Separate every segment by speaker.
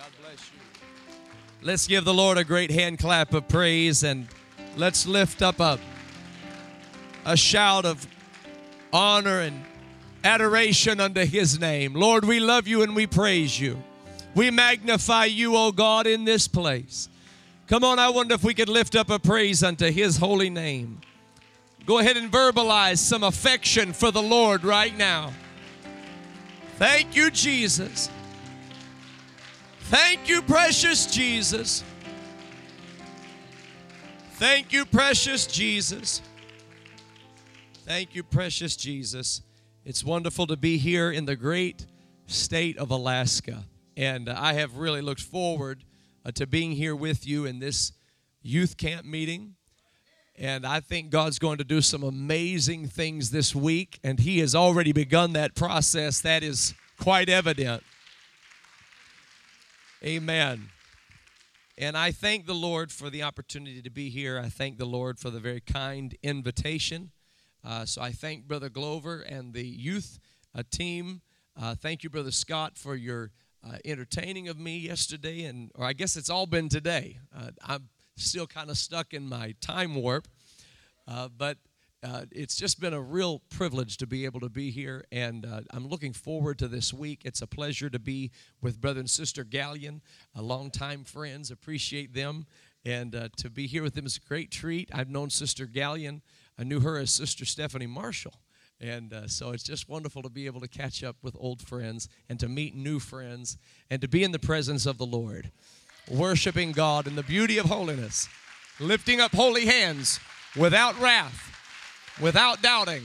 Speaker 1: God bless you. Let's give the Lord a great hand clap of praise, and let's lift up a shout of honor and adoration unto His name. Lord, we love you and we praise you. We magnify you, O God, in this place. Come on, I wonder if we could lift up a praise unto His holy name. Go ahead and verbalize some affection for the Lord right now. Thank you, Jesus. Thank you, precious Jesus. Thank you, precious Jesus. Thank you, precious Jesus. It's wonderful to be here in the great state of Alaska. And I have really looked forward to being here with you in this youth camp meeting. And I think God's going to do some amazing things this week. And He has already begun that process. That is quite evident. Amen. And I thank the Lord for the opportunity to be here. I thank the Lord for the very kind invitation. So I thank Brother Glover and the youth team. Thank you, Brother Scott, for your entertaining of me yesterday, or I guess it's all been today. I'm still kind of stuck in my time warp, but it's just been a real privilege to be able to be here, and I'm looking forward to this week. It's a pleasure to be with Brother and Sister Gallion, longtime friends. Appreciate them, and to be here with them is a great treat. I've known Sister Gallion. I knew her as Sister Stephanie Marshall. And so it's just wonderful to be able to catch up with old friends and to meet new friends and to be in the presence of the Lord, worshiping God in the beauty of holiness, lifting up holy hands without wrath, without doubting.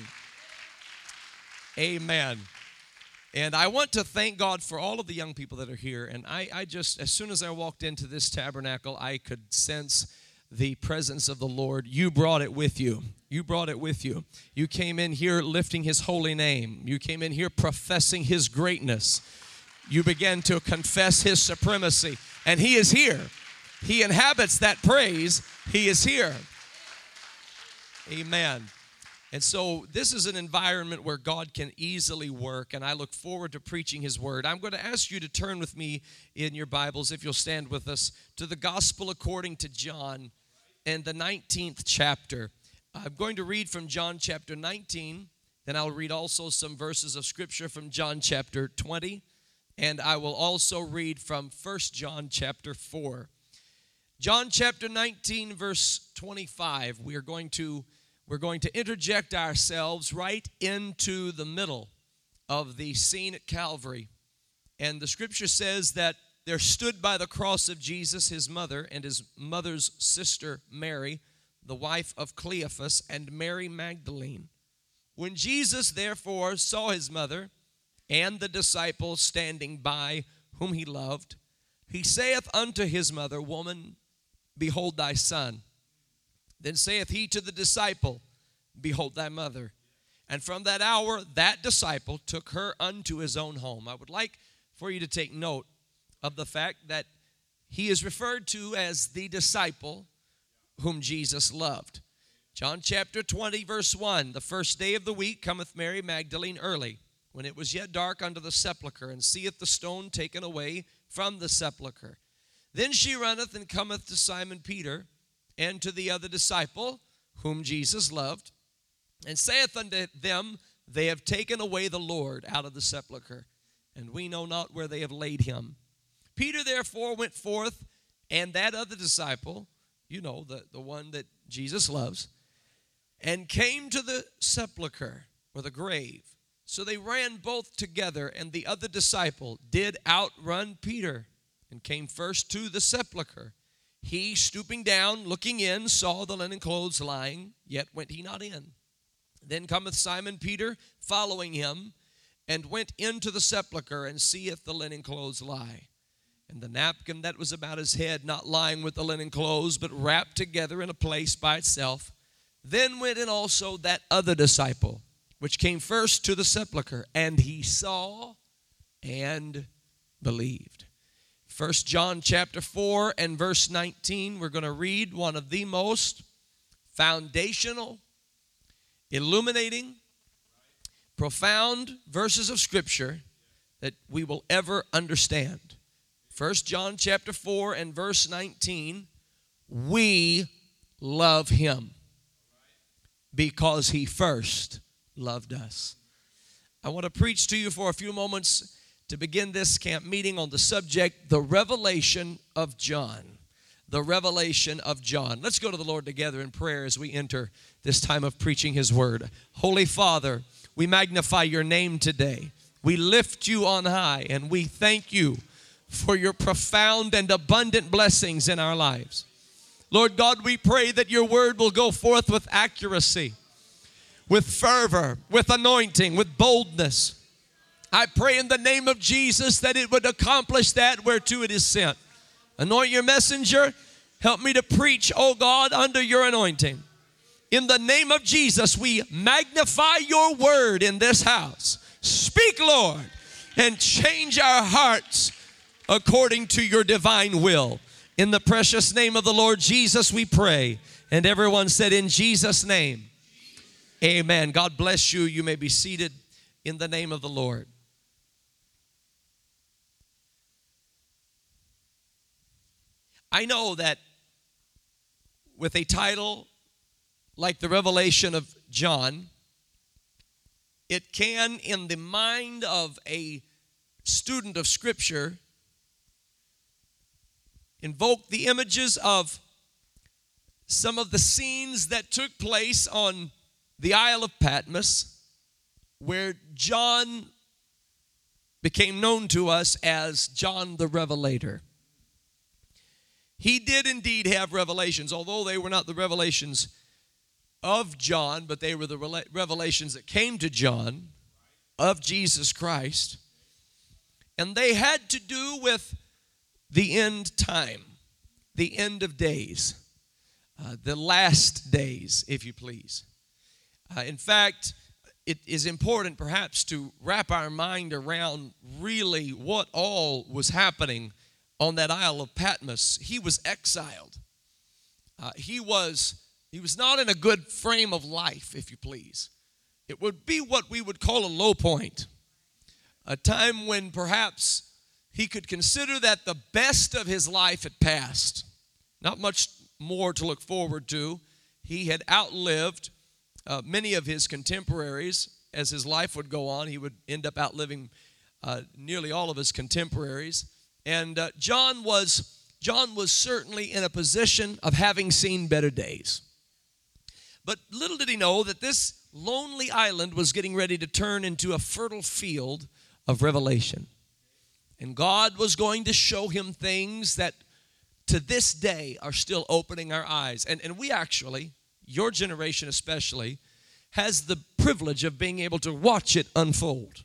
Speaker 1: Amen. And I want to thank God for all of the young people that are here. And I just, as soon as I walked into this tabernacle, I could sense the presence of the Lord. You brought it with you. You brought it with you. You came in here lifting His holy name. You came in here professing His greatness. You began to confess His supremacy. And He is here. He inhabits that praise. He is here. Amen. And so this is an environment where God can easily work, and I look forward to preaching His word. I'm going to ask you to turn with me in your Bibles, if you'll stand with us, to the Gospel according to John and the 19th chapter. I'm going to read from John chapter 19, then I'll read also some verses of Scripture from John chapter 20, and I will also read from 1 John chapter 4. John chapter 19, verse 25, we're going to interject ourselves right into the middle of the scene at Calvary. And the Scripture says that there stood by the cross of Jesus His mother and His mother's sister Mary, the wife of Cleophas, and Mary Magdalene. When Jesus therefore saw His mother and the disciple standing by whom He loved, He saith unto His mother, Woman, behold thy son. Then saith He to the disciple, Behold thy mother. And from that hour that disciple took her unto his own home. I would like for you to take note of the fact that he is referred to as the disciple whom Jesus loved. John chapter 20, verse 1, the first day of the week cometh Mary Magdalene early, when it was yet dark, unto the sepulchre, and seeth the stone taken away from the sepulchre. Then she runneth and cometh to Simon Peter and to the other disciple whom Jesus loved, and saith unto them, They have taken away the Lord out of the sepulchre, and we know not where they have laid Him. Peter therefore went forth, and that other disciple, you know, the one that Jesus loves, and came to the sepulchre, or the grave. So they ran both together, and the other disciple did outrun Peter, and came first to the sepulchre. He, stooping down, looking in, saw the linen clothes lying, yet went he not in. Then cometh Simon Peter, following him, and went into the sepulchre, and seeth the linen clothes lie, and the napkin that was about his head, not lying with the linen clothes, but wrapped together in a place by itself. Then went in also that other disciple, which came first to the sepulchre, and he saw and believed. 1 John chapter 4 and verse 19, we're going to read one of the most foundational, illuminating, profound verses of Scripture that we will ever understand. 1 John chapter 4 and verse 19, we love him because he first loved us. I want to preach to you for a few moments to begin this camp meeting on the subject, the revelation of John. The revelation of John. Let's go to the Lord together in prayer as we enter this time of preaching his word. Holy Father, we magnify your name today. We lift you on high, and we thank you for your profound and abundant blessings in our lives. Lord God, we pray that your word will go forth with accuracy, with fervor, with anointing, with boldness. I pray in the name of Jesus that it would accomplish that whereto it is sent. Anoint your messenger. Help me to preach, oh God, under your anointing. In the name of Jesus, we magnify your word in this house. Speak, Lord, and change our hearts according to your divine will. In the precious name of the Lord Jesus, we pray. And everyone said, in Jesus' name, amen. God bless you. You may be seated in the name of the Lord. I know that with a title like the Revelation of John, it can, in the mind of a student of Scripture, invoke the images of some of the scenes that took place on the Isle of Patmos, where John became known to us as John the Revelator. He did indeed have revelations, although they were not the revelations of John, but they were the revelations that came to John of Jesus Christ. And they had to do with the end time, the end of days, the last days, if you please. In fact, it is important perhaps to wrap our mind around really what all was happening on that Isle of Patmos. He was exiled. He was not in a good frame of life, if you please. It would be what we would call a low point, a time when perhaps he could consider that the best of his life had passed. Not much more to look forward to. He had outlived many of his contemporaries. As his life would go on, he would end up outliving nearly all of his contemporaries. And John was certainly in a position of having seen better days. But little did he know that this lonely island was getting ready to turn into a fertile field of revelation. And God was going to show him things that to this day are still opening our eyes. And we actually, your generation especially, has the privilege of being able to watch it unfold.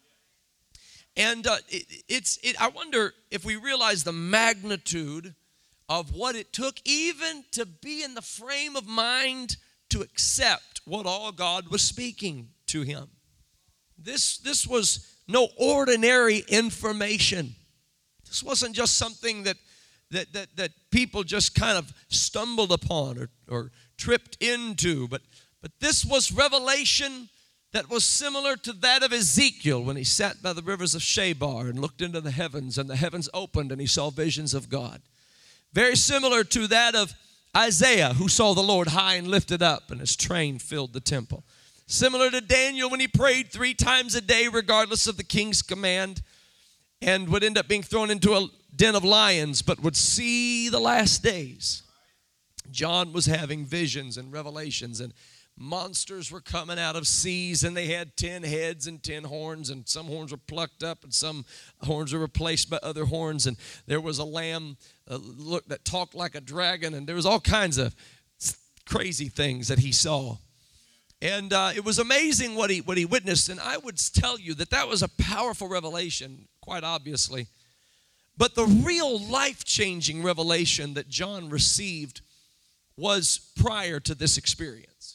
Speaker 1: And I wonder if we realize the magnitude of what it took even to be in the frame of mind to accept what all God was speaking to him. This was no ordinary information. This wasn't just something that people just kind of stumbled upon or tripped into, but this was revelation that was similar to that of Ezekiel when he sat by the rivers of Shebar and looked into the heavens, and the heavens opened and he saw visions of God. Very similar to that of Isaiah, who saw the Lord high and lifted up, and his train filled the temple. Similar to Daniel when he prayed 3 times a day regardless of the king's command, and would end up being thrown into a den of lions, but would see the last days. John was having visions and revelations, and monsters were coming out of seas, and they had 10 heads and 10 horns, and some horns were plucked up and some horns were replaced by other horns, and there was a lamb that talked like a dragon, and there was all kinds of crazy things that he saw. And it was amazing what he witnessed, and I would tell you that was a powerful revelation, quite obviously. But the real life-changing revelation that John received was prior to this experience.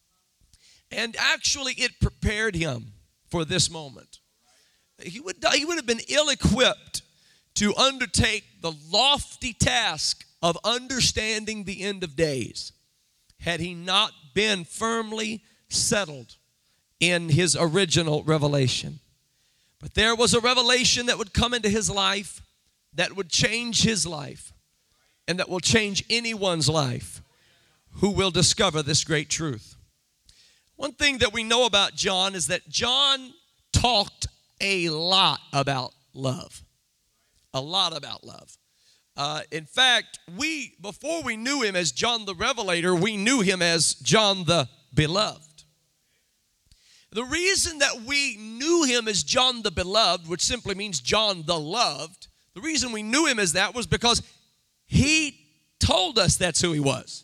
Speaker 1: And actually, it prepared him for this moment. He would have been ill-equipped to undertake the lofty task of understanding the end of days had he not been firmly settled in his original revelation. But there was a revelation that would come into his life that would change his life and that will change anyone's life who will discover this great truth. One thing that we know about John is that John talked a lot about love. A lot about love. In fact, before we knew him as John the Revelator, we knew him as John the Beloved. The reason that we knew him as John the Beloved, which simply means John the Loved, the reason we knew him as that was because he told us that's who he was.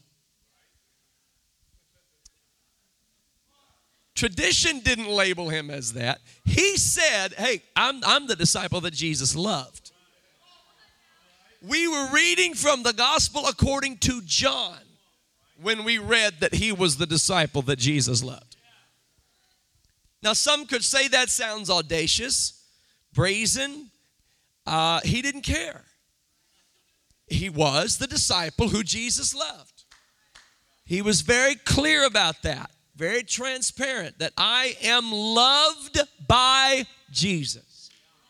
Speaker 1: Tradition didn't label him as that. He said, hey, I'm the disciple that Jesus loved. We were reading from the gospel according to John when we read that he was the disciple that Jesus loved. Now, some could say that sounds audacious, brazen. He didn't care. He was the disciple who Jesus loved. He was very clear about that. Very transparent, that I am loved by Jesus.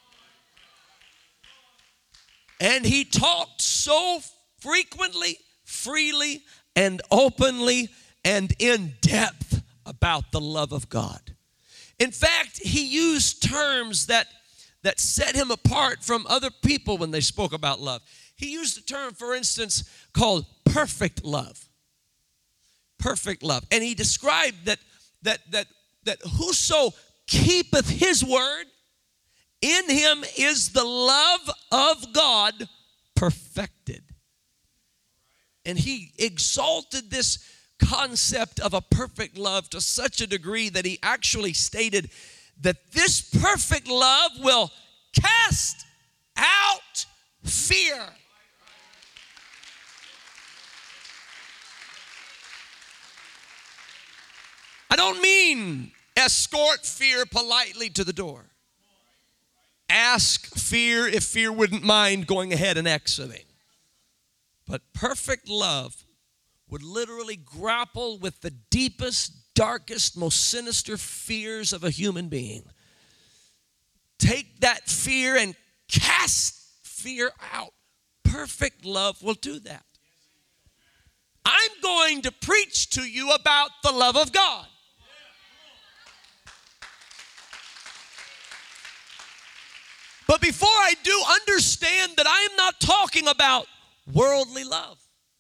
Speaker 1: And he talked so frequently, freely, and openly, and in depth about the love of God. In fact, he used terms that set him apart from other people when they spoke about love. He used a term, for instance, called perfect love. Perfect love. And he described that whoso keepeth his word, in him is the love of God perfected. And he exalted this concept of a perfect love to such a degree that he actually stated that this perfect love will cast out fear. I don't mean escort fear politely to the door. Ask fear if fear wouldn't mind going ahead and exiting. But perfect love would literally grapple with the deepest, darkest, most sinister fears of a human being. Take that fear and cast fear out. Perfect love will do that. I'm going to preach to you about the love of God. But before I do, understand that I am not talking about worldly love.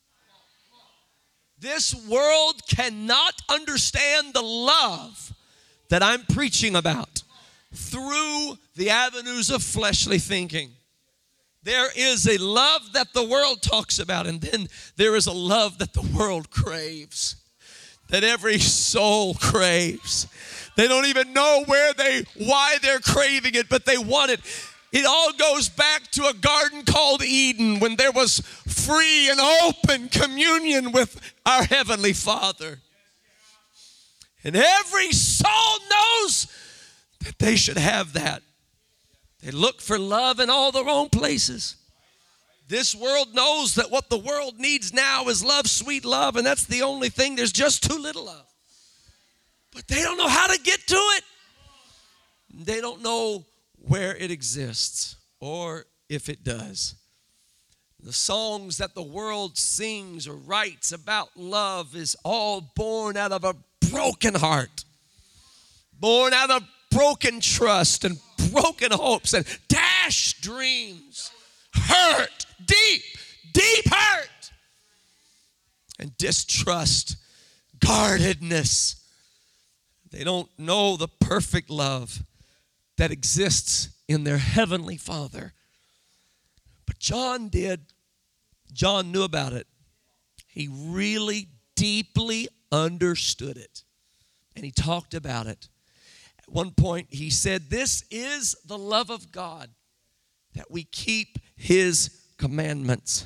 Speaker 1: This world cannot understand the love that I'm preaching about through the avenues of fleshly thinking. There is a love that the world talks about, and then there is a love that the world craves, that every soul craves. They don't even know why they're craving it, but they want it. It all goes back to a garden called Eden when there was free and open communion with our Heavenly Father. And every soul knows that they should have that. They look for love in all the wrong places. This world knows that what the world needs now is love, sweet love, and that's the only thing. There's just too little of. But they don't know how to get to it. They don't know where it exists or if it does. The songs that the world sings or writes about love is all born out of a broken heart, born out of broken trust and broken hopes and dashed dreams, hurt, deep hurt, and distrust, guardedness. They don't know the perfect love that exists in their Heavenly Father. But John did. John knew about it. He really deeply understood it. And he talked about it. At one point, he said, "This is the love of God, that we keep His commandments."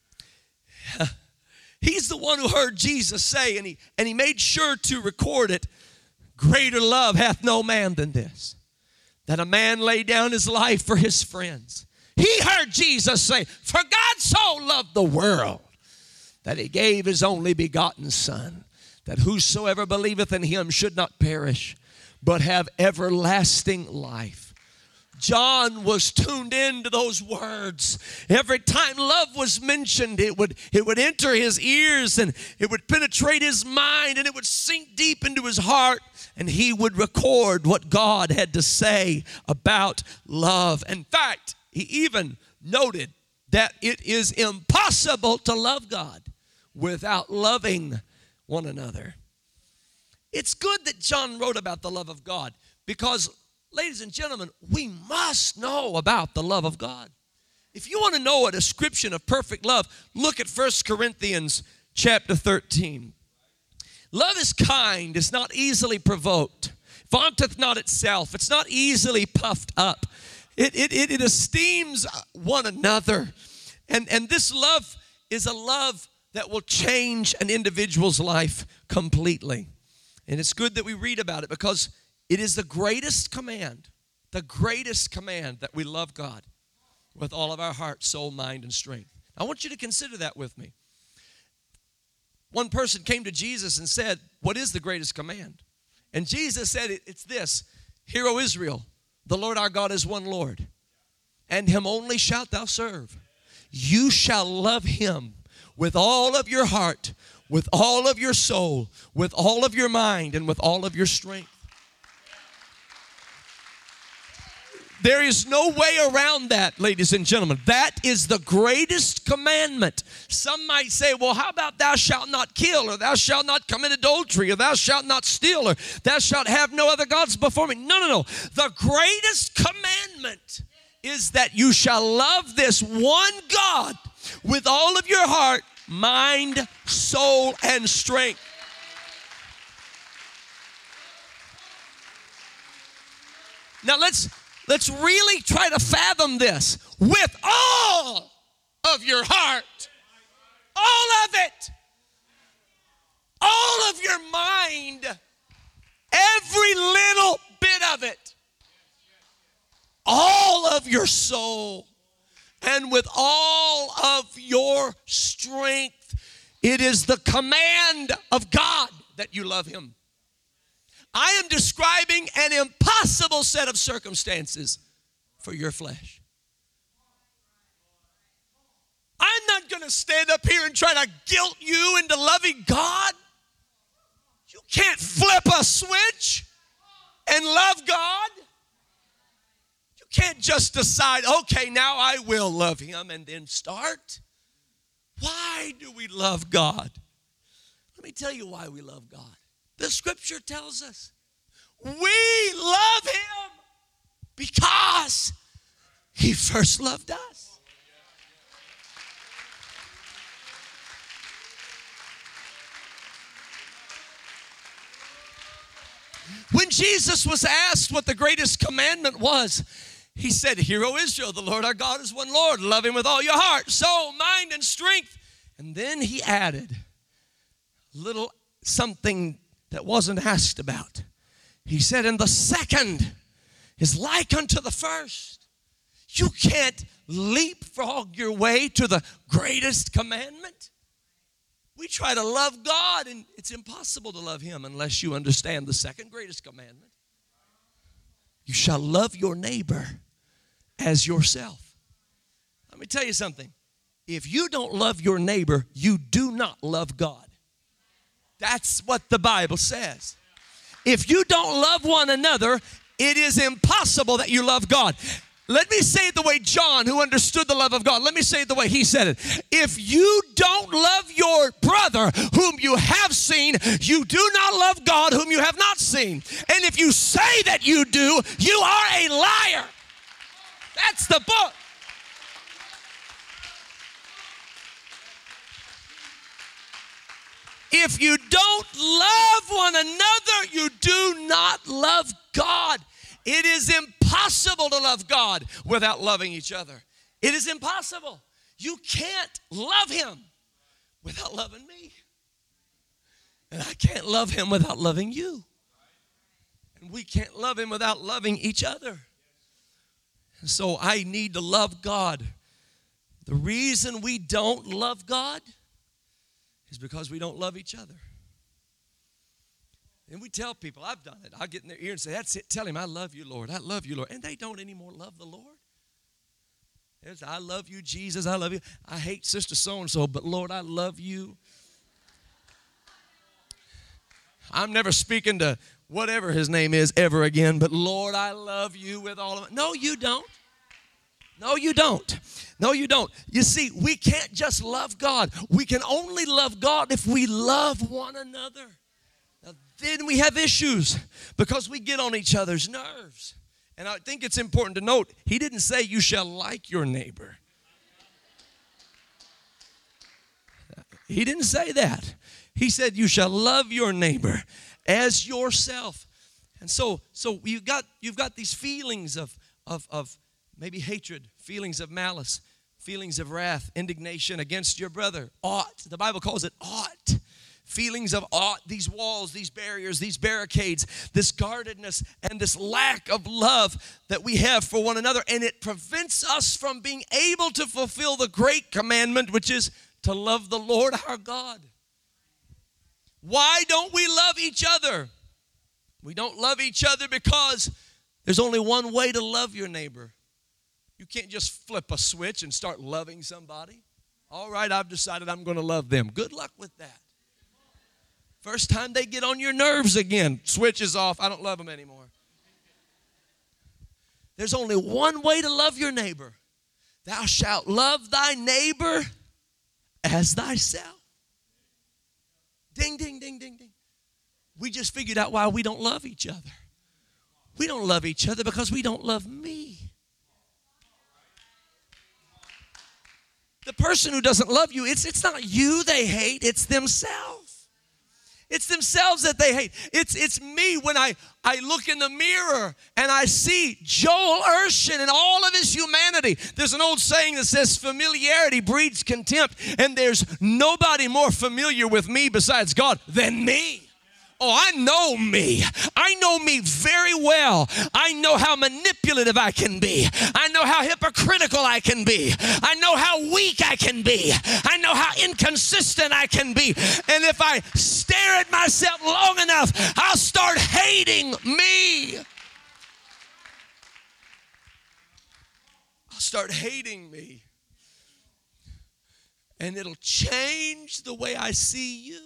Speaker 1: He's the one who heard Jesus say, and he made sure to record it, "Greater love hath no man than this, that a man lay down his life for his friends." He heard Jesus say, "For God so loved the world, that He gave His only begotten Son, that whosoever believeth in Him should not perish, but have everlasting life." John was tuned into those words. Every time love was mentioned, it would enter his ears and it would penetrate his mind and it would sink deep into his heart, and he would record what God had to say about love. In fact, he even noted that it is impossible to love God without loving one another. It's good that John wrote about the love of God because, ladies and gentlemen, we must know about the love of God. If you want to know a description of perfect love, look at 1 Corinthians chapter 13. Love is kind, it's not easily provoked, vaunteth not itself, it's not easily puffed up. It esteems one another. And this love is a love that will change an individual's life completely. And it's good that we read about it because it is the greatest command that we love God with all of our heart, soul, mind, and strength. I want you to consider that with me. One person came to Jesus and said, what is the greatest command? And Jesus said, it's this: Hear, O Israel, the Lord our God is one Lord, and him only shalt thou serve. You shall love him with all of your heart, with all of your soul, with all of your mind, and with all of your strength. There is no way around that, ladies and gentlemen. That is the greatest commandment. Some might say, well, how about thou shalt not kill, or thou shalt not commit adultery, or thou shalt not steal, or thou shalt have no other gods before me. No. The greatest commandment is that you shall love this one God with all of your heart, mind, soul, and strength. Now let's really try to fathom this. With all of your heart, all of it, all of your mind, every little bit of it, all of your soul, and with all of your strength. It is the command of God that you love him. I am describing an impossible set of circumstances for your flesh. I'm not going to stand up here and try to guilt you into loving God. You can't flip a switch and love God. You can't just decide, okay, now I will love him and then start. Why do we love God? Let me tell you why we love God. The scripture tells us we love him because he first loved us. When Jesus was asked what the greatest commandment was, he said, Hear, O Israel, the Lord our God is one Lord. Love him with all your heart, soul, mind, and strength. And then he added a little something that wasn't asked about. He said, and the second is like unto the first. You can't leapfrog your way to the greatest commandment. We try to love God, and it's impossible to love him unless you understand the second greatest commandment. You shall love your neighbor as yourself. Let me tell you something. If you don't love your neighbor, you do not love God. That's what the Bible says. If you don't love one another, it is impossible that you love God. Let me say it the way John, who understood the love of God, let me say it the way he said it. If you don't love your brother whom you have seen, you do not love God whom you have not seen. And if you say that you do, you are a liar. That's the book. If you don't love one another, you do not love God. It is impossible to love God without loving each other. It is impossible. You can't love him without loving me. And I can't love him without loving you. And we can't love him without loving each other. And so I need to love God. The reason we don't love God is because we don't love each other. And we tell people, I've done it. I'll get in their ear and say, that's it. Tell him, I love you, Lord. I love you, Lord. And they don't anymore love the Lord. There's, I love you, Jesus. I love you. I hate Sister so-and-so, but Lord, I love you. I'm never speaking to whatever his name is ever again, but Lord, I love you with all of it. No, you don't. No, you don't. No, you don't. You see, we can't just love God. We can only love God if we love one another. Now, then we have issues because we get on each other's nerves. And I think it's important to note, he didn't say you shall like your neighbor. He didn't say that. He said you shall love your neighbor as yourself. And so you've got these feelings of maybe hatred, feelings of malice, feelings of wrath, indignation against your brother. Ought. The Bible calls it ought. Feelings of ought, these walls, these barriers, these barricades, this guardedness and this lack of love that we have for one another. And it prevents us from being able to fulfill the great commandment, which is to love the Lord our God. Why don't we love each other? We don't love each other because there's only one way to love your neighbor. You can't just flip a switch and start loving somebody. All right, I've decided I'm going to love them. Good luck with that. First time they get on your nerves again, switch is off. I don't love them anymore. There's only one way to love your neighbor. Thou shalt love thy neighbor as thyself. Ding, ding, ding, ding, ding. We just figured out why we don't love each other. We don't love each other because we don't love me. The person who doesn't love you, it's not you they hate, it's themselves. It's themselves that they hate. It's me when I look in the mirror and I see Joel Urshan and all of his humanity. There's an old saying that says familiarity breeds contempt, and there's nobody more familiar with me besides God than me. Oh, I know me. I know me very well. I know how manipulative I can be. I know how hypocritical I can be. I know how weak I can be. I know how inconsistent I can be. And if I stare at myself long enough, I'll start hating me. I'll start hating me. And it'll change the way I see you.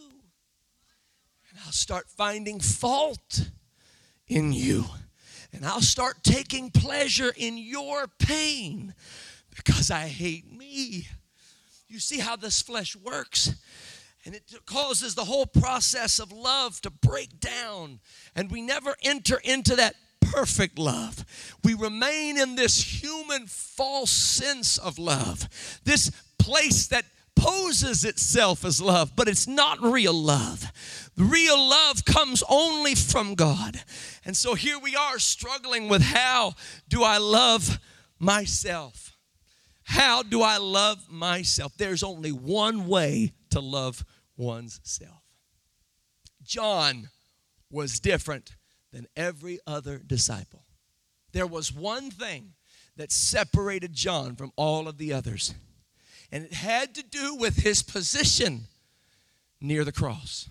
Speaker 1: I'll start finding fault in you. And I'll start taking pleasure in your pain because I hate me. You see how this flesh works? And it causes the whole process of love to break down. And we never enter into that perfect love. We remain in this human false sense of love. This place that poses itself as love, but it's not real love. Real love comes only from God. And so here we are struggling with, how do I love myself? How do I love myself? There's only one way to love one's self. John was different than every other disciple. There was one thing that separated John from all of the others, and it had to do with his position near the cross.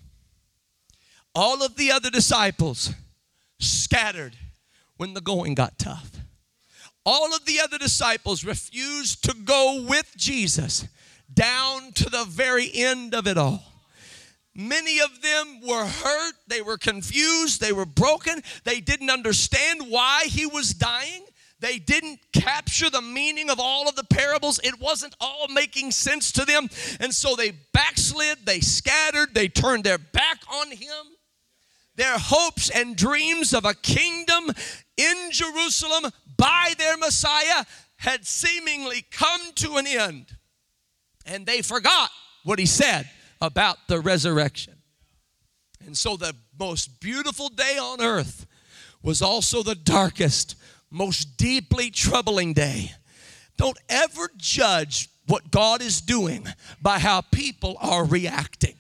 Speaker 1: All of the other disciples scattered when the going got tough. All of the other disciples refused to go with Jesus down to the very end of it all. Many of them were hurt, they were confused, they were broken, they didn't understand why he was dying. They didn't capture the meaning of all of the parables. It wasn't all making sense to them. And so they backslid, they scattered, they turned their back on him. Their hopes and dreams of a kingdom in Jerusalem by their Messiah had seemingly come to an end. And they forgot what he said about the resurrection. And so the most beautiful day on earth was also the darkest, most deeply troubling day. Don't ever judge what God is doing by how people are reacting.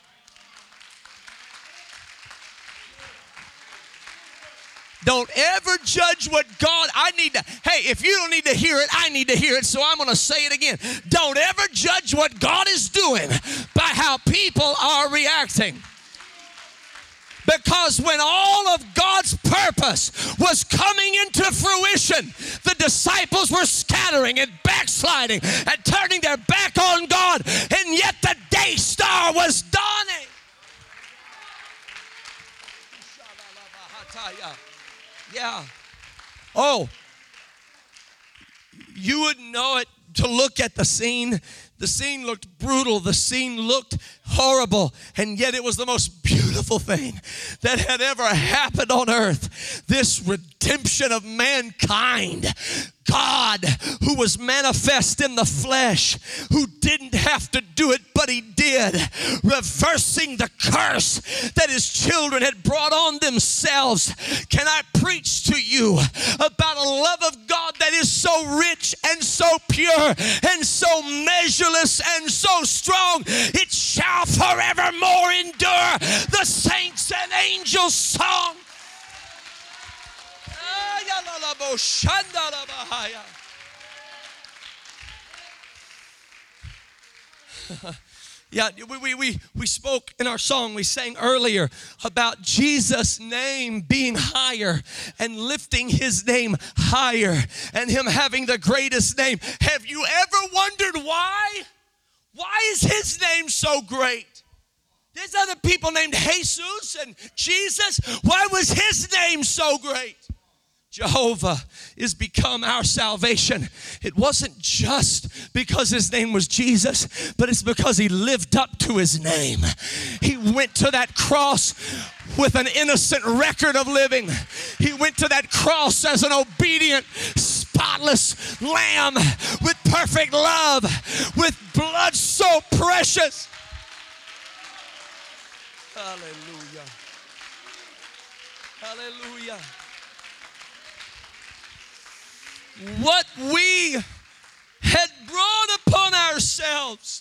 Speaker 1: Don't ever judge what God, hey, if you don't need to hear it, I need to hear it, so I'm going to say it again. Don't ever judge what God is doing by how people are reacting. Because when all of God's purpose was coming into fruition, the disciples were scattering and backsliding and turning their back on God, and yet the day star was dawning. Yeah. Oh, you wouldn't know it to look at the scene. The scene looked brutal. The scene looked horrible. And yet it was the most beautiful thing that had ever happened on earth. This redemption of mankind. God, who was manifest in the flesh, who didn't have to do it, but he did, reversing the curse that his children had brought on themselves. Can I preach to you about a love of God that is so rich and so pure and so measureless and so strong, it shall forevermore endure? The saints and angels song. Yeah, we spoke in our song, we sang earlier about Jesus' name being higher and lifting his name higher and him having the greatest name. Have you ever wondered why? Why is his name so great? There's other people named Jesus and Jesus. Why was his name so great? Jehovah is become our salvation. It wasn't just because his name was Jesus, but it's because he lived up to his name. He went to that cross with an innocent record of living. He went to that cross as an obedient, spotless lamb with perfect love, with blood so precious. Hallelujah. Hallelujah. What we had brought upon ourselves,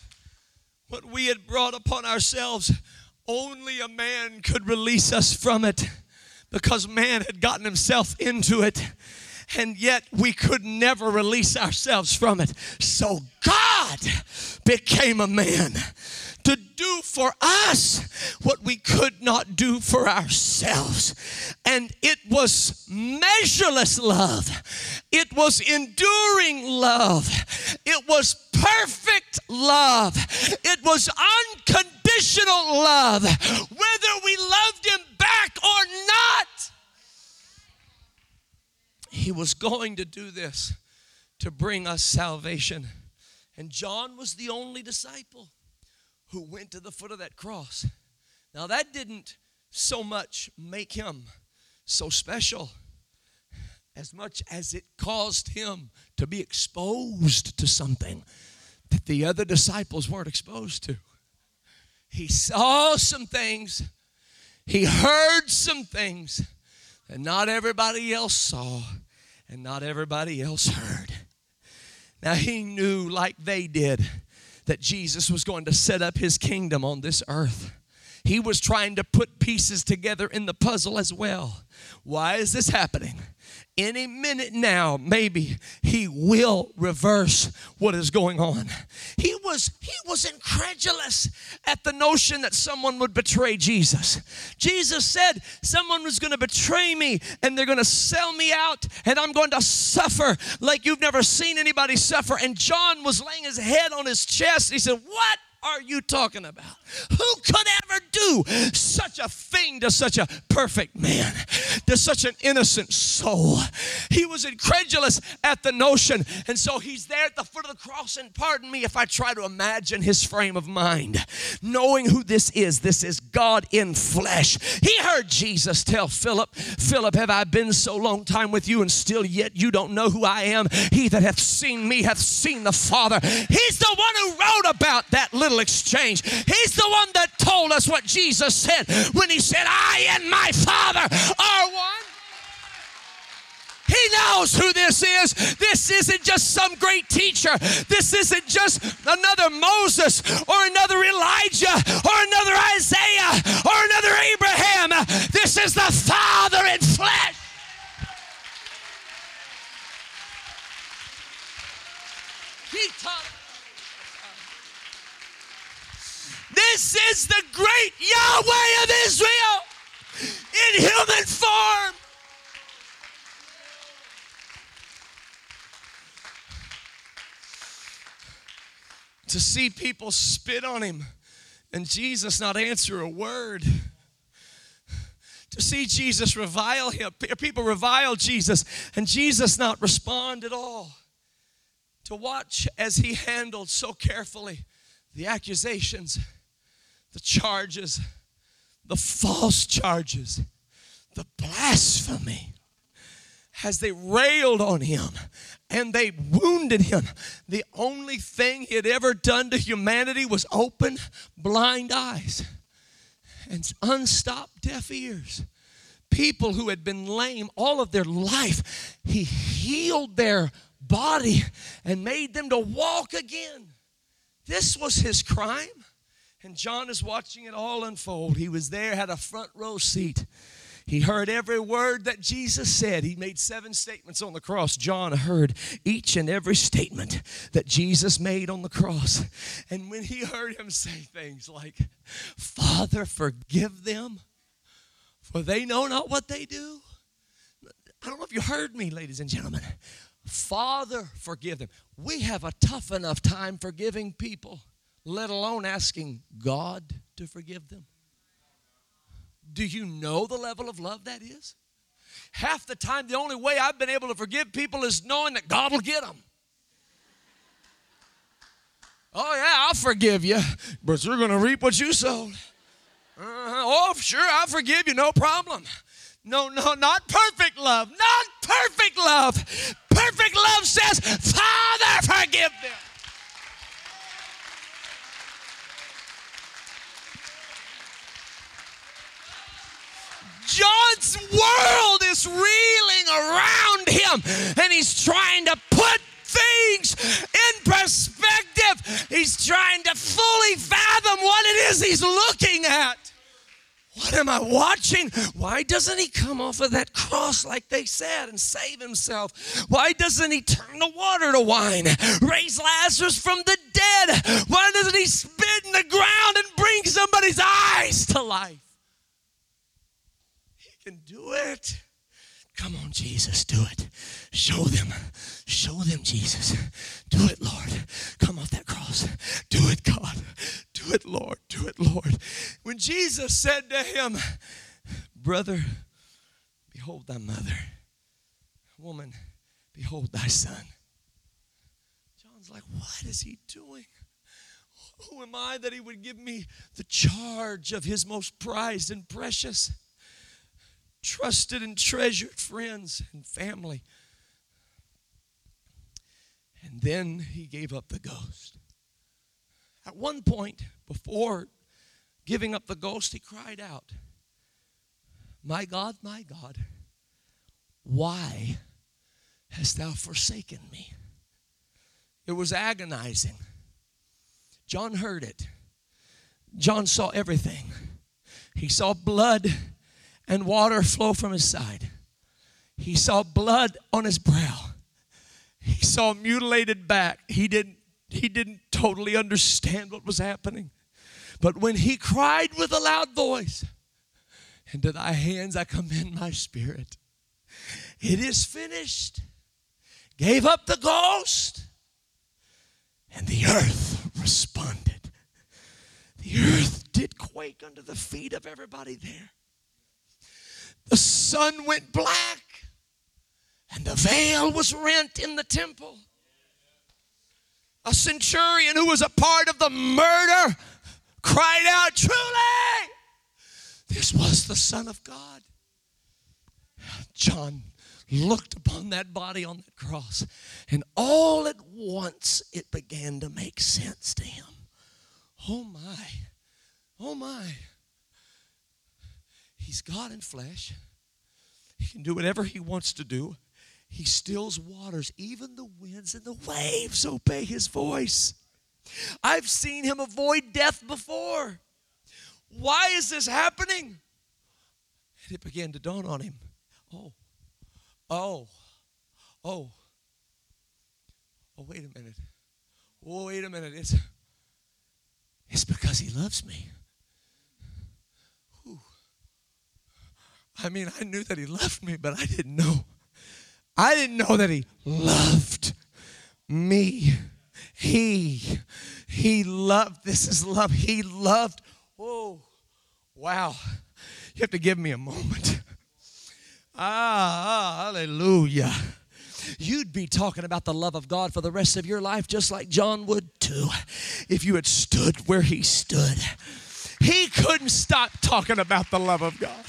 Speaker 1: only a man could release us from it, because man had gotten himself into it, and yet we could never release ourselves from it. So God became a man to do for us what we could not do for ourselves. And it was measureless love. It was enduring love. It was perfect love. It was unconditional love, whether we loved him back or not. He was going to do this to bring us salvation. And John was the only disciple who went to the foot of that cross. Now that didn't so much make him so special as much as it caused him to be exposed to something that the other disciples weren't exposed to. He saw some things, he heard some things that not everybody else saw and not everybody else heard. Now he knew, like they did, that Jesus was going to set up his kingdom on this earth. He was trying to put pieces together in the puzzle as well. Why is this happening? Any minute now, maybe he will reverse what is going on. He was incredulous at the notion that someone would betray Jesus. Jesus said someone was going to betray me and they're going to sell me out and I'm going to suffer like you've never seen anybody suffer. And John was laying his head on his chest. He said, "What are you talking about? Who could ever do such a thing to such a perfect man, to such an innocent soul?" He was incredulous at the notion. And so he's there at the foot of the cross, and pardon me if I try to imagine his frame of mind, knowing who this is. This is God in flesh. He heard Jesus tell Philip, "Philip, have I been so long time with you, and still yet you don't know who I am? He that hath seen me hath seen the Father." He's the one who wrote about that little exchange. He's the one that told us what Jesus said when he said, "I and my Father are one." He knows who this is. This isn't just some great teacher. This isn't just another Moses or another Elijah or another Isaiah or another Abraham. This is the Father in flesh. He taught. This is the great Yahweh of Israel. in human form. To see people spit on him and Jesus not answer a word. To see Jesus revile him, people revile Jesus, and Jesus not respond at all. To watch as he handled so carefully the accusations, the charges, the false charges, the blasphemy, as they railed on him and they wounded him. The only thing he had ever done to humanity was open blind eyes and unstopped deaf ears. People who had been lame all of their life, he healed their body and made them to walk again. This was his crime. And John is watching it all unfold. He was there, had a front row seat. He heard every word that Jesus said. He made 7 statements on the cross. John heard each and every statement that Jesus made on the cross. And when he heard him say things like, Father, forgive them, for they know not what they do. I don't know if you heard me, ladies and gentlemen. Father, forgive them. We have a tough enough time forgiving people, let alone asking God to forgive them. Do you know the level of love that is? Half the time, the only way I've been able to forgive people is knowing that God will get them. Oh, yeah, I'll forgive you, but you're going to reap what you sowed. Oh, sure, I'll forgive you, no problem. No, not perfect love. Not perfect love. Perfect love says, Father, forgive them. John's world is reeling around him, and he's trying to put things in perspective. He's trying to fully fathom what it is he's looking at. What am I watching? Why doesn't he come off of that cross like they said and save himself? Why doesn't he turn the water to wine, raise Lazarus from the dead? Why doesn't he spit in the ground and bring somebody's eyes to life? He can do it. Come on, Jesus, do it. Show them, Jesus. Do it, Lord. Come off that cross. Do it, God. Do it, Lord. Do it, Lord. When Jesus said to him, brother, behold thy mother. Woman, behold thy son. John's like, what is he doing? Who am I that he would give me the charge of his most prized and precious, trusted and treasured friends and family? And then he gave up the ghost. At one point, before giving up the ghost, he cried out, my God, why hast thou forsaken me? It was agonizing. John heard it. John saw everything. He saw blood and water flow from his side. He saw blood on his brow. He saw a mutilated back. He didn't totally understand what was happening. But when he cried with a loud voice, into thy hands I commend my spirit. It is finished. Gave up the ghost. And the earth responded. The earth did quake under the feet of everybody there. The sun went black. And the veil was rent in the temple. A centurion who was a part of the murder cried out, truly, this was the Son of God. John looked upon that body on that cross, and all at once it began to make sense to him. Oh my, oh my. He's God in flesh. He can do whatever he wants to do. He stills waters. Even the winds and the waves obey his voice. I've seen him avoid death before. Why is this happening? And it began to dawn on him. Oh, wait a minute. Oh, wait a minute. It's because he loves me. Ooh. I mean, I knew that he loved me, but I didn't know. I didn't know that he loved me. He loved. This is love. He loved. Oh, wow. You have to give me a moment. Hallelujah. You'd be talking about the love of God for the rest of your life just like John would too if you had stood where he stood. He couldn't stop talking about the love of God.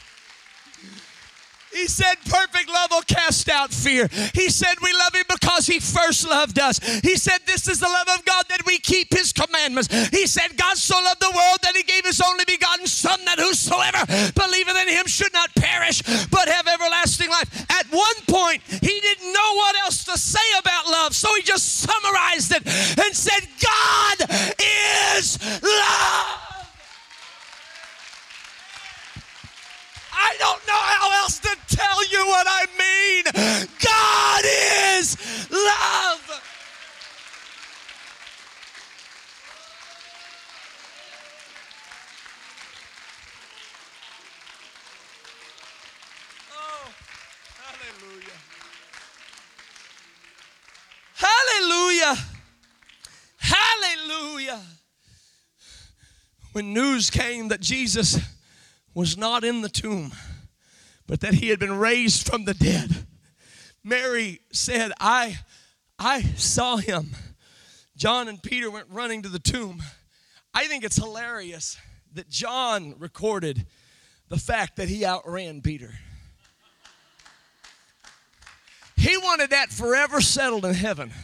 Speaker 1: He said perfect love will cast out fear. He said we love him because he first loved us. He said this is the love of God, that we keep his commandments. He said God so loved the world that he gave his only begotten Son, that whosoever believeth in him should not perish but have everlasting life. At one point, he didn't know what else to say about love, so he just summarized it and said, God is love. I don't know how else to tell you what I mean. God is love. Oh, hallelujah. Hallelujah. Hallelujah. When news came that Jesus was not in the tomb, but that he had been raised from the dead, Mary said, I saw him. John and Peter went running to the tomb. I think it's hilarious that John recorded the fact that he outran Peter. He wanted that forever settled in heaven.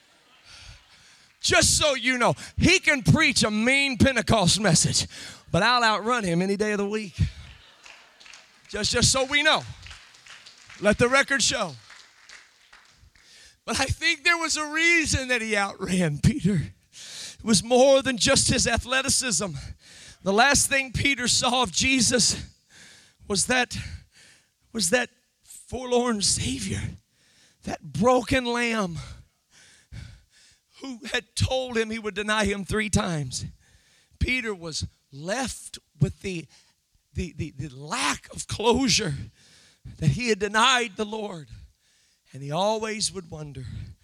Speaker 1: Just so you know, he can preach a mean Pentecost message, but I'll outrun him any day of the week. Just so we know. Let the record show. But I think there was a reason that he outran Peter. It was more than just his athleticism. The last thing Peter saw of Jesus was that forlorn Savior, that broken lamb who had told him he would deny him 3 times. Peter was left with the lack of closure that he had denied the Lord. And he always would wonder,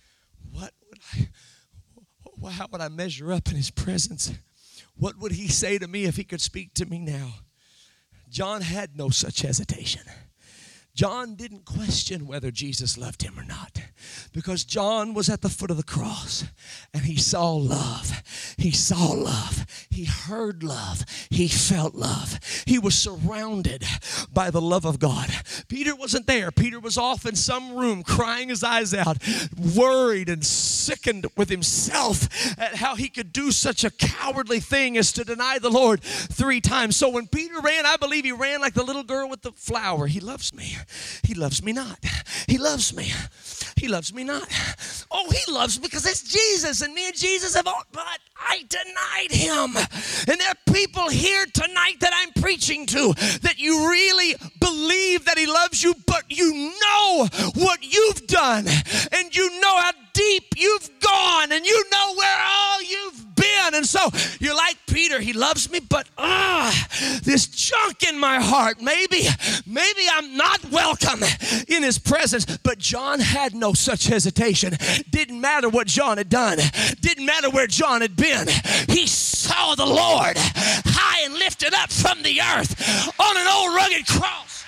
Speaker 1: how would I measure up in his presence? What would he say to me if he could speak to me now? John had no such hesitation. John didn't question whether Jesus loved him or not, because John was at the foot of the cross and he saw love. He saw love. He heard love. He felt love. He was surrounded by the love of God. Peter wasn't there. Peter was off in some room crying his eyes out, worried and sickened with himself at how he could do such a cowardly thing as to deny the Lord 3 times. So when Peter ran, I believe he ran like the little girl with the flower. He loves me. He loves me not. He loves me. He loves me not. Oh, he loves me because it's Jesus, and me and Jesus have all, but I denied him. And there are people here tonight that I'm preaching to that you really believe that he loves you, but you know what you've done, and you know how deep you've gone, and you know where all you've been. And so you're like Peter, he loves me, but this junk in my heart, maybe I'm not welcome in his presence. But John had no such hesitation. Didn't matter what John had done. Didn't matter where John had been. He saw the Lord high and lifted up from the earth on an old rugged cross.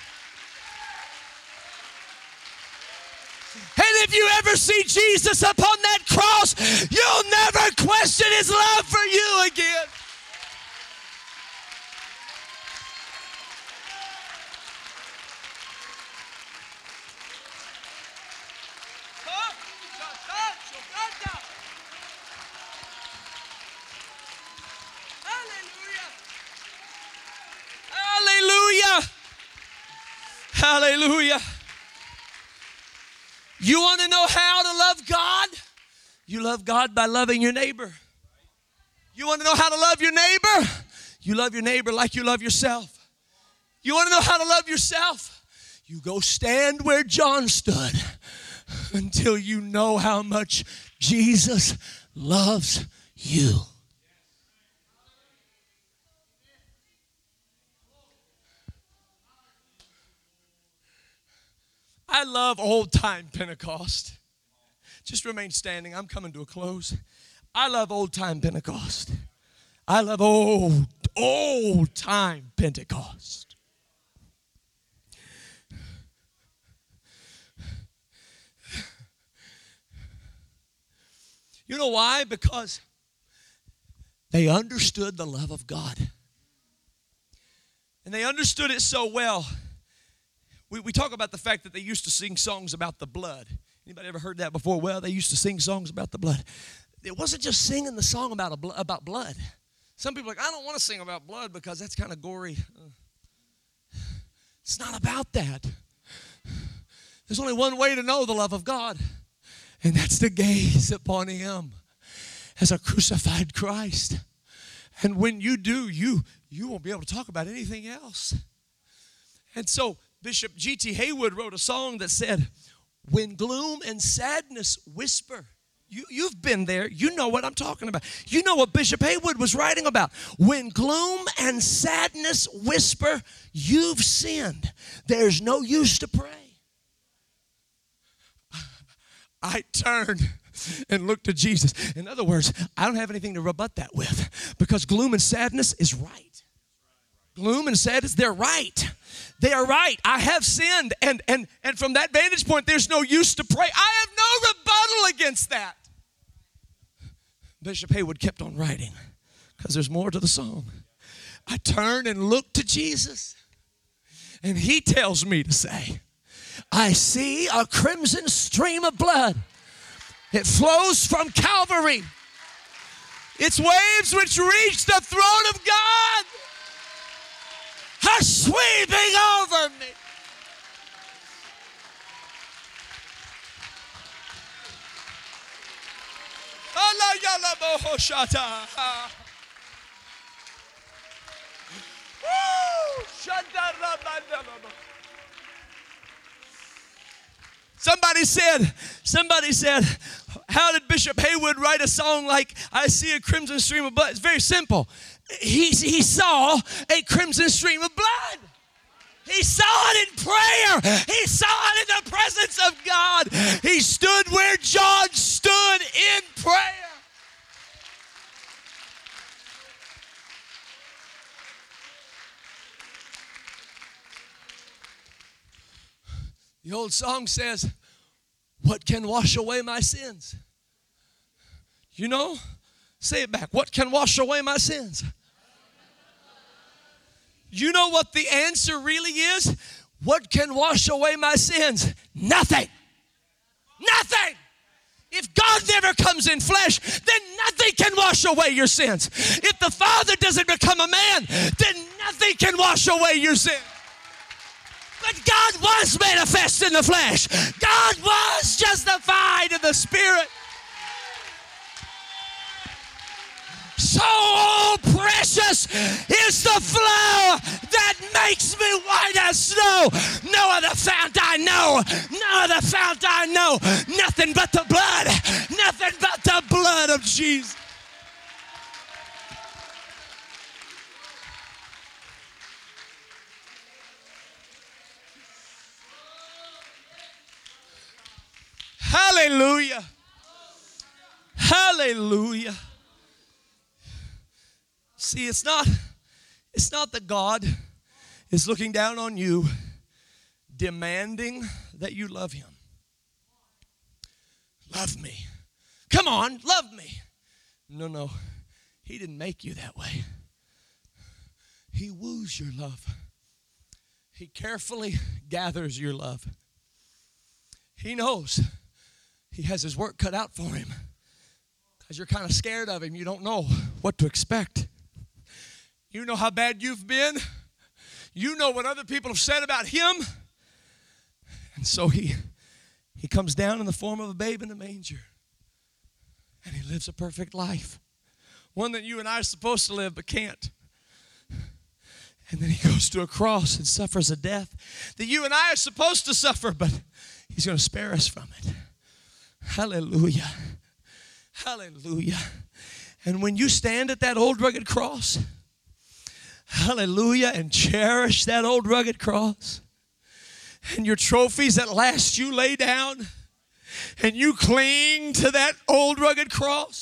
Speaker 1: And if you ever see Jesus upon that cross, you'll never question his love for you again. Hallelujah. Hallelujah. You want to know how to love God? You love God by loving your neighbor. You want to know how to love your neighbor? You love your neighbor like you love yourself. You want to know how to love yourself? You go stand where John stood until you know how much Jesus loves you. I love old-time Pentecost. Just remain standing. I'm coming to a close. I love old-time Pentecost. I love old-time Pentecost. You know why? Because they understood the love of God. And they understood it so well. We talk about the fact that they used to sing songs about the blood. Anybody ever heard that before? Well, they used to sing songs about the blood. It wasn't just singing the song about blood. Some people are like, I don't want to sing about blood because that's kind of gory. It's not about that. There's only one way to know the love of God, and that's to gaze upon Him as a crucified Christ. And when you do, you won't be able to talk about anything else. And so Bishop G.T. Haywood wrote a song that said, when gloom and sadness whisper. You've been there. You know what I'm talking about. You know what Bishop Haywood was writing about. When gloom and sadness whisper, you've sinned. There's no use to pray. I turned and looked to Jesus. In other words, I don't have anything to rebut that with, because gloom and sadness is right. Gloom and sadness, they're right. They are right. I have sinned, and from that vantage point, there's no use to pray. I have no rebuttal against that. Bishop Haywood kept on writing, because there's more to the song. I turned and looked to Jesus, and He tells me to say, I see a crimson stream of blood. It flows from Calvary. Its waves which reach the throne of God are sweeping over me. Somebody said, how did Bishop Haywood write a song like I see a crimson stream of blood? It's very simple. He saw a crimson stream of blood. He saw it in prayer. He saw it in the presence of God. He stood where John stood in prayer. The old song says, what can wash away my sins? You know, say it back. What can wash away my sins? You know what the answer really is? What can wash away my sins? Nothing. Nothing. If God never comes in flesh, then nothing can wash away your sins. If the Father doesn't become a man, then nothing can wash away your sins. But God was manifest in the flesh. God was justified in the Spirit. So precious is the flow that makes me white as snow. No other fount I know. No other fount I know. Nothing but the blood. Nothing but the blood of Jesus. Hallelujah. Hallelujah. See, it's not that God is looking down on you, demanding that you love Him. Love me. Come on, love me. No. He didn't make you that way. He woos your love. He carefully gathers your love. He knows He has His work cut out for Him, because you're kind of scared of Him. You don't know what to expect. You know how bad you've been. You know what other people have said about Him. And so he comes down in the form of a babe in a manger. And He lives a perfect life. One that you and I are supposed to live but can't. And then He goes to a cross and suffers a death that you and I are supposed to suffer, but He's going to spare us from it. Hallelujah. Hallelujah. And when you stand at that old rugged cross, hallelujah, and cherish that old rugged cross, and your trophies at last you lay down and you cling to that old rugged cross.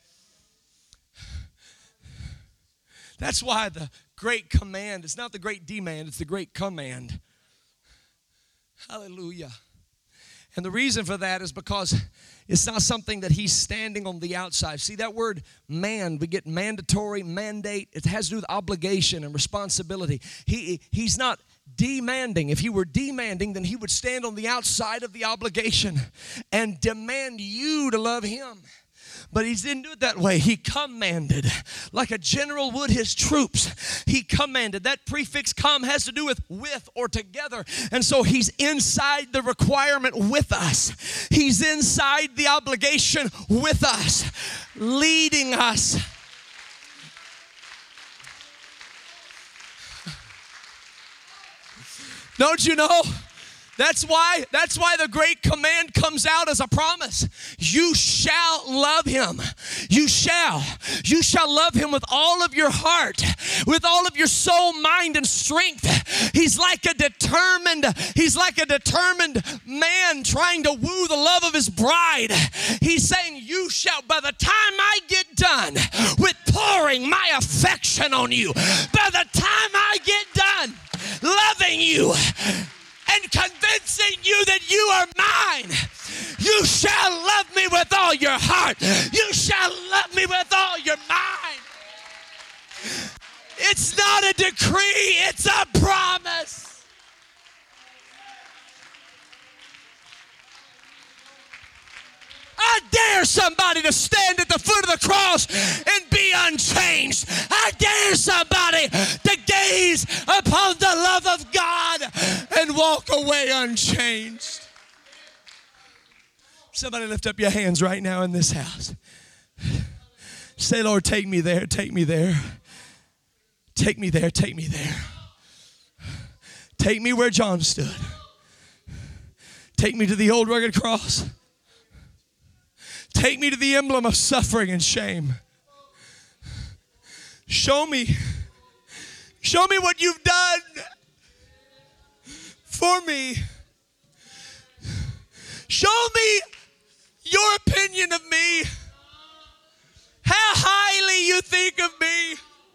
Speaker 1: That's why the great command, it's not the great demand, it's the great command. Hallelujah. And the reason for that is because it's not something that he's standing on the outside. See, that word man, we get mandatory, mandate. It has to do with obligation and responsibility. He's not demanding. If he were demanding, then he would stand on the outside of the obligation and demand you to love him. But he didn't do it that way. He commanded, like a general would his troops. He commanded. That prefix com has to do with or together. And so he's inside the requirement with us. He's inside the obligation with us, leading us. Don't you know? That's why the great command comes out as a promise. You shall love him. You shall. You shall love him with all of your heart, with all of your soul, mind, and strength. He's like a determined man trying to woo the love of his bride. He's saying, you shall, by the time I get done with pouring my affection on you, by the time I get done loving you, and convincing you that you are mine, you shall love me with all your heart. You shall love me with all your mind. It's not a decree, it's a promise. I dare somebody to stand at the foot of the cross and be unchanged. I dare somebody to gaze upon the love of God and walk away unchanged. Somebody lift up your hands right now in this house. Say, Lord, take me there, take me there. Take me there, take me there. Take me where John stood. Take me to the old rugged cross. Take me to the emblem of suffering and shame. Show me what you've done for me. Show me your opinion of me. How highly you think of me.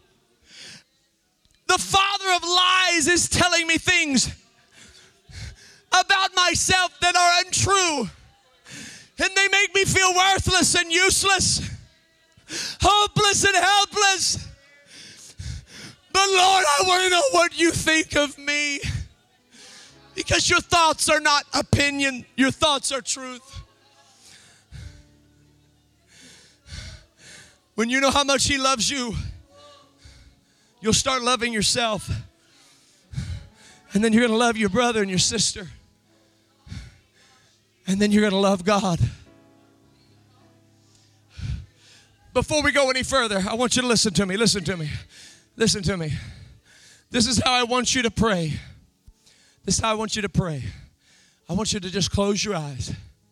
Speaker 1: The father of lies is telling me things about myself that are untrue. And they make me feel worthless and useless, hopeless and helpless. But Lord, I want to know what you think of me. Because your thoughts are not opinion, your thoughts are truth. When you know how much he loves you, you'll start loving yourself. And then you're going to love your brother and your sister. And then you're going to love God. Before we go any further, I want you to listen to me. Listen to me. Listen to me. This is how I want you to pray. This is how I want you to pray. I want you to just close your eyes.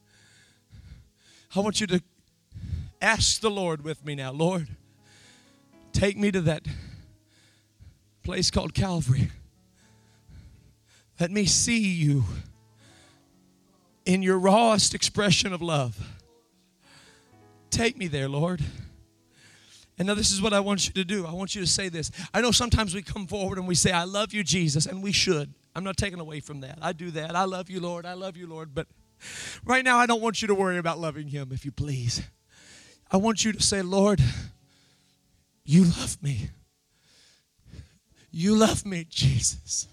Speaker 1: I want you to ask the Lord with me now. Lord, take me to that place called Calvary. Let me see you in your rawest expression of love. Take me there, Lord. And now this is what I want you to do. I want you to say this. I know sometimes we come forward and we say, I love you, Jesus, and we should. I'm not taking away from that. I do that. I love you, Lord. I love you, Lord. But right now, I don't want you to worry about loving him, if you please. I want you to say, Lord, you love me. You love me, Jesus.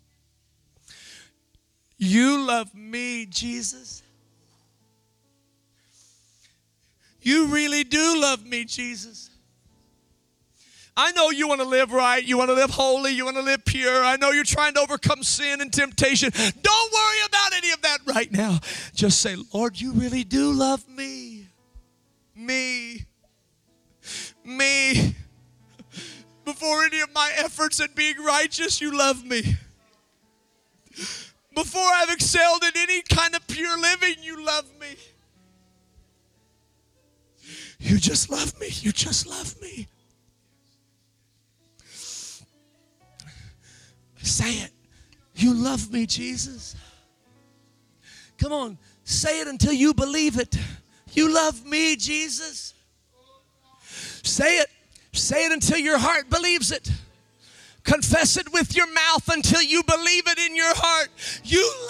Speaker 1: You love me, Jesus. You really do love me, Jesus. I know you want to live right. You want to live holy. You want to live pure. I know you're trying to overcome sin and temptation. Don't worry about any of that right now. Just say, Lord, you really do love me. Me. Before any of my efforts at being righteous, you love me. Before I've excelled in any kind of pure living, you love me. You just love me. You just love me. Say it. You love me, Jesus. Come on, say it until you believe it. You love me, Jesus. Say it. Say it until your heart believes it. Confess it with your mouth until you believe it in your heart. You